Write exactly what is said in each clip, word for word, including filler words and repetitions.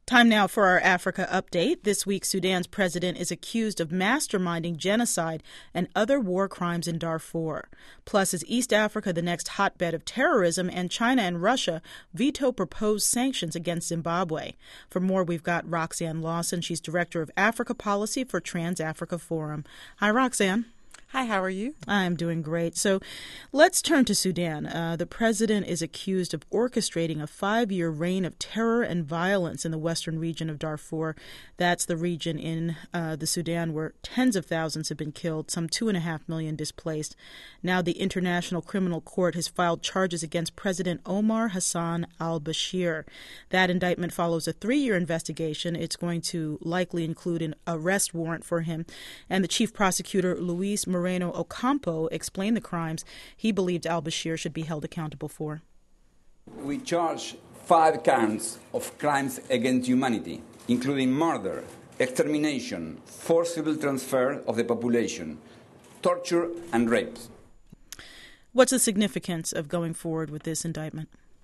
Time now for our Africa update. This week, Sudan's president is accused of masterminding genocide and other war crimes in Darfur. Plus, is East Africa the next hotbed of terrorism, and China and Russia veto proposed sanctions against Zimbabwe? For more, we've got Roxanne Lawson. She's Director of Africa Policy for Trans-Africa Forum. Hi, Roxanne. Hi, how are you? I'm doing great. So let's turn to Sudan. Uh, the president is accused of orchestrating a five-year reign of terror and violence in the western region of Darfur. That's the region in uh, the Sudan where tens of thousands have been killed, some two and a half million displaced. Now the International Criminal Court has filed charges against President Omar Hassan al-Bashir. That indictment follows a three-year investigation. It's going to likely include an arrest warrant for him. And the chief prosecutor, Luis Moreno Ocampo, explained the crimes he believed al-Bashir should be held accountable for. We charge five counts of crimes against humanity, including murder, extermination, forcible transfer of the population, torture, and rapes. What's the significance of going forward with this indictment?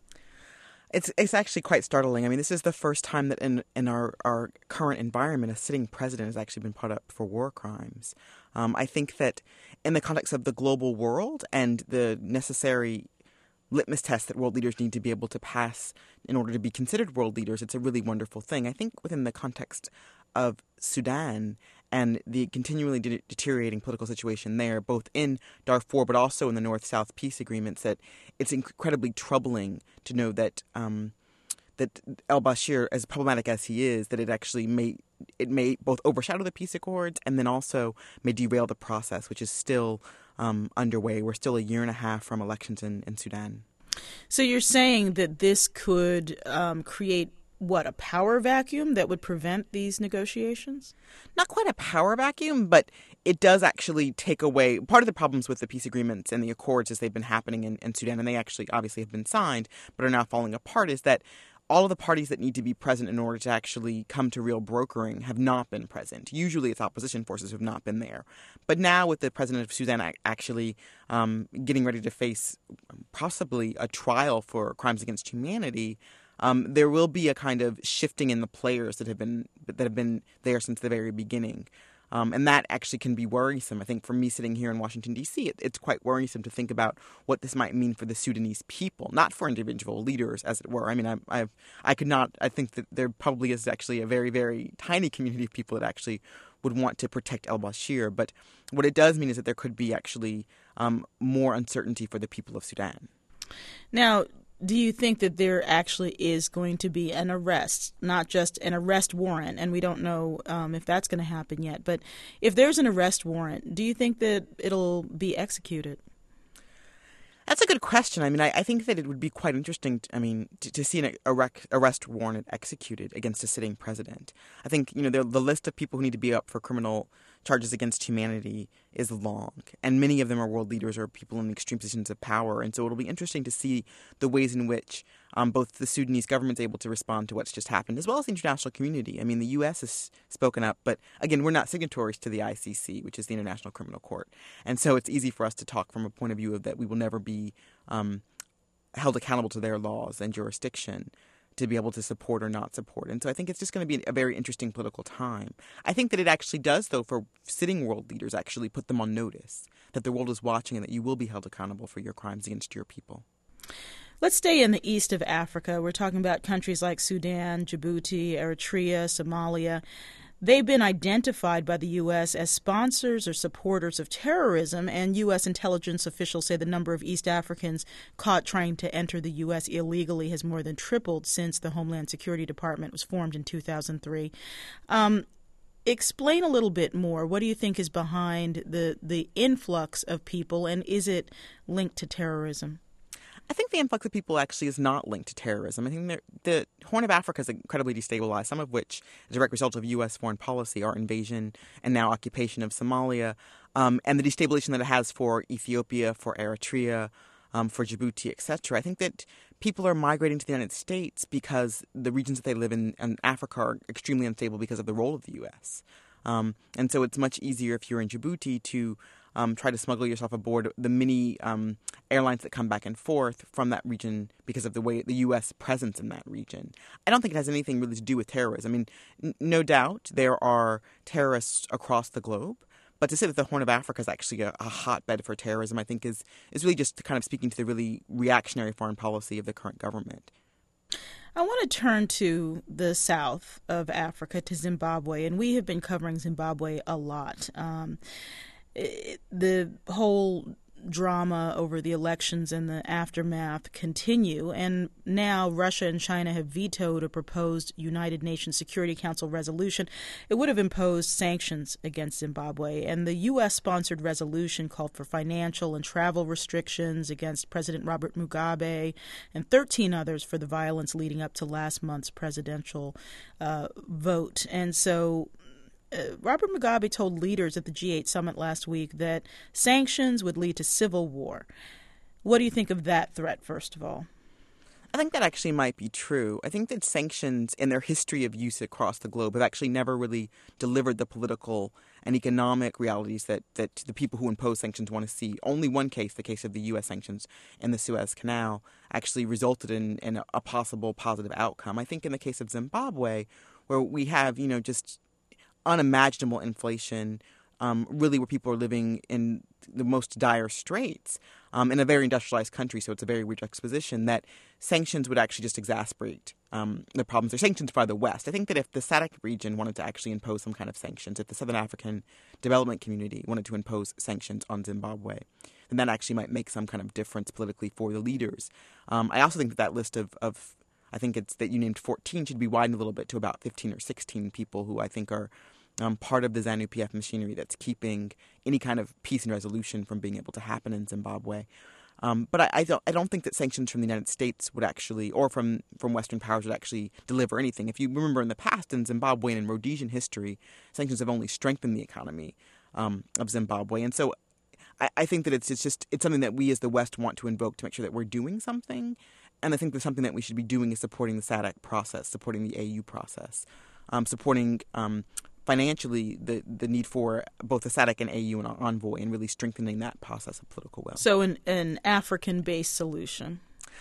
It's it's actually quite startling. I mean, this is the first time that in, in our, our current environment, a sitting president has actually been put up for war crimes. Um, I think that in the context of the global world and the necessary litmus test that world leaders need to be able to pass in order to be considered world leaders, it's a really wonderful thing. I think within the context of Sudan and the continually de- deteriorating political situation there, both in Darfur but also in the North-South peace agreements, that it's incredibly troubling to know that um, that al-Bashir, as problematic as he is, that it actually may it may both overshadow the peace accords and then also may derail the process, which is still um, underway. We're still a year and a half from elections in, in Sudan. So you're saying that this could um, create what, a power vacuum that would prevent these negotiations? Not quite a power vacuum, but it does actually take away part of the problems with the peace agreements and the accords as they've been happening in, in Sudan, and they actually obviously have been signed but are now falling apart, is that all of the parties that need to be present in order to actually come to real brokering have not been present. Usually it's opposition forces who have not been there. But now with the president of Sudan actually um, getting ready to face possibly a trial for crimes against humanity, Um, there will be a kind of shifting in the players that have been that have been there since the very beginning. Um, and that actually can be worrisome. I think for me sitting here in Washington, D C, it, it's quite worrisome to think about what this might mean for the Sudanese people, not for individual leaders, as it were. I mean, I, I've, I could not, I think that there probably is actually a very, very tiny community of people that actually would want to protect al-Bashir. But what it does mean is that there could be actually um, more uncertainty for the people of Sudan. Now, do you think that there actually is going to be an arrest, not just an arrest warrant, and we don't know um, if that's going to happen yet, but if there's an arrest warrant, do you think that it'll be executed? That's a good question. I mean, I, I think that it would be quite interesting, to, I mean, to, to see an arrest, arrest warrant executed against a sitting president. I think, you know, the, the list of people who need to be up for criminal charges against humanity is long, and many of them are world leaders or people in extreme positions of power. And so it'll be interesting to see the ways in which um, both the Sudanese government's able to respond to what's just happened, as well as the international community. I mean, the U S has spoken up, but again, we're not signatories to the I C C, which is the International Criminal Court. And so it's easy for us to talk from a point of view of that we will never be um, held accountable to their laws and jurisdiction to be able to support or not support. And so I think it's just going to be a very interesting political time. I think that it actually does, though, for sitting world leaders, actually put them on notice that the world is watching and that you will be held accountable for your crimes against your people. Let's stay in the east of Africa. We're talking about countries like Sudan, Djibouti, Eritrea, Somalia. They've been identified by the U S as sponsors or supporters of terrorism, and U S intelligence officials say the number of East Africans caught trying to enter the U S illegally has more than tripled since the Homeland Security Department was formed in two thousand three. Um, explain a little bit more. What do you think is behind the, the influx of people, and is it linked to terrorism? I think the influx of people actually is not linked to terrorism. I think the Horn of Africa is incredibly destabilized, some of which is a direct result of U S foreign policy, our invasion and now occupation of Somalia, um, and the destabilization that it has for Ethiopia, for Eritrea, um, for Djibouti, et cetera. I think that people are migrating to the United States because the regions that they live in in Africa are extremely unstable because of the role of the U S. Um, and so it's much easier if you're in Djibouti to um, try to smuggle yourself aboard the many um, airlines that come back and forth from that region because of the way the U S presence in that region. I don't think it has anything really to do with terrorism. I mean, n- no doubt there are terrorists across the globe. But to say that the Horn of Africa is actually a, a hotbed for terrorism, I think is, is really just kind of speaking to the really reactionary foreign policy of the current government. I want to turn to the south of Africa, to Zimbabwe, and we have been covering Zimbabwe a lot. Um, it, the whole drama over the elections and the aftermath continue, and now Russia and China have vetoed a proposed United Nations Security Council resolution. It would have imposed sanctions against Zimbabwe, and the U S-sponsored resolution called for financial and travel restrictions against President Robert Mugabe and thirteen others for the violence leading up to last month's presidential uh, vote. And so Uh, Robert Mugabe told leaders at the G eight summit last week that sanctions would lead to civil war. What do you think of that threat, first of all? I think that actually might be true. I think that sanctions in their history of use across the globe have actually never really delivered the political and economic realities that, that the people who impose sanctions want to see. Only one case, the case of the U S sanctions in the Suez Canal, actually resulted in, in a, a possible positive outcome. I think in the case of Zimbabwe, where we have, you know, just unimaginable inflation, um, really where people are living in the most dire straits um, in a very industrialized country, so it's a very weird juxtaposition, that sanctions would actually just exacerbate um, the problems. They're sanctions by the West. I think that if the S A D C region wanted to actually impose some kind of sanctions, if the Southern African Development Community wanted to impose sanctions on Zimbabwe, then that actually might make some kind of difference politically for the leaders. Um, I also think that that list of, of I think it's that you named fourteen should be widened a little bit to about fifteen or sixteen people who I think are um, part of the ZANU P F machinery that's keeping any kind of peace and resolution from being able to happen in Zimbabwe. Um, but I, I don't I don't think that sanctions from the United States would actually, or from, from Western powers, would actually deliver anything. If you remember in the past, in Zimbabwean and Rhodesian history, sanctions have only strengthened the economy um, of Zimbabwe. And so I, I think that it's, it's just it's something that we as the West want to invoke to make sure that we're doing something. And I think that something that we should be doing is supporting the S A D C process, supporting the A U process, um, supporting um, financially the, the need for both the S A D C and A U and Envoy, and really strengthening that process of political will. So an, an African-based solution.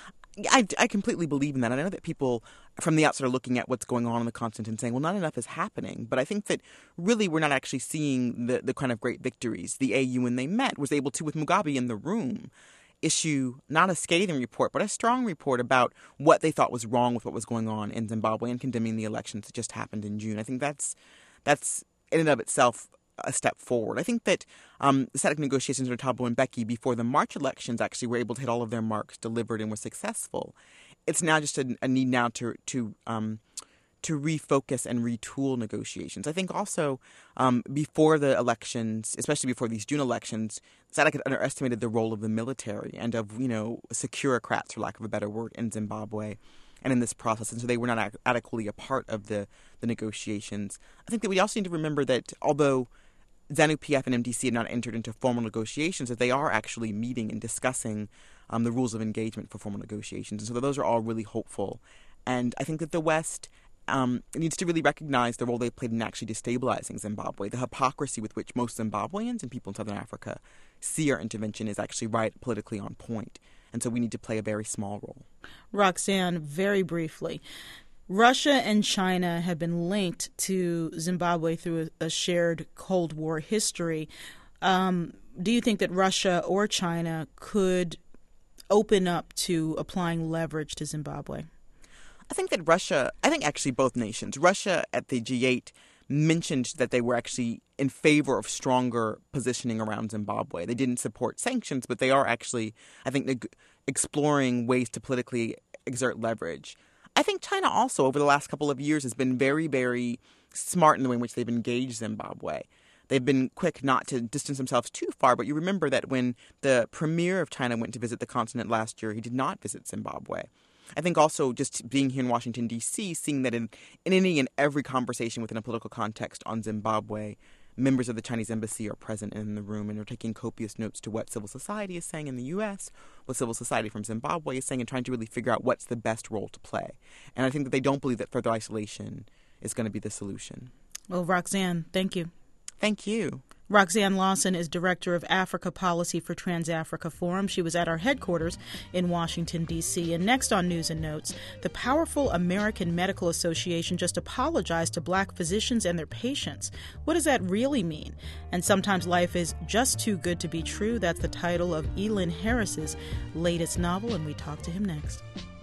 I, I completely believe in that. I know that people from the outside are looking at what's going on in the continent and saying, well, not enough is happening. But I think that really we're not actually seeing the, the kind of great victories. The A U, when they met, was able to, with Mugabe in the room, issue not a scathing report, but a strong report about what they thought was wrong with what was going on in Zimbabwe and condemning the elections that just happened in June. I think that's that's in and of itself a step forward. I think that um, the S A D C negotiations under Thabo Mbeki before the March elections actually were able to hit all of their marks, delivered, and were successful. It's now just a, a need now to to um, to refocus and retool negotiations. I think also um, before the elections, especially before these June elections, S A D C had underestimated the role of the military and of, you know, securocrats, for lack of a better word, in Zimbabwe and in this process. And so they were not ad- adequately a part of the, the negotiations. I think that we also need to remember that although ZANU P F and M D C had not entered into formal negotiations, that they are actually meeting and discussing um, the rules of engagement for formal negotiations. And so those are all really hopeful. And I think that the West um, needs to really recognize the role they played in actually destabilizing Zimbabwe. The hypocrisy with which most Zimbabweans and people in Southern Africa see our intervention is actually right politically on point. And so we need to play a very small role. Roxanne, very briefly, Russia and China have been linked to Zimbabwe through a, a shared Cold War history. Um, do you think that Russia or China could open up to applying leverage to Zimbabwe? I think that Russia, I think actually both nations, Russia at the G eight mentioned that they were actually in favor of stronger positioning around Zimbabwe. They didn't support sanctions, but they are actually, I think, neg- exploring ways to politically exert leverage. I think China also, over the last couple of years, has been very, very smart in the way in which they've engaged Zimbabwe. They've been quick not to distance themselves too far, but you remember that when the premier of China went to visit the continent last year, he did not visit Zimbabwe. I think also just being here in Washington, D C, seeing that in, in any and every conversation within a political context on Zimbabwe, members of the Chinese embassy are present in the room and are taking copious notes to what civil society is saying in the U S, what civil society from Zimbabwe is saying, and trying to really figure out what's the best role to play. And I think that they don't believe that further isolation is going to be the solution. Well, Roxanne, thank you. Thank you. Roxanne Lawson is Director of Africa Policy for Trans-Africa Forum. She was at our headquarters in Washington, D C. And next on News and Notes, the powerful American Medical Association just apologized to black physicians and their patients. What does that really mean? And sometimes life is just too good to be true. That's the title of Elin Harris's latest novel, and we talk to him next.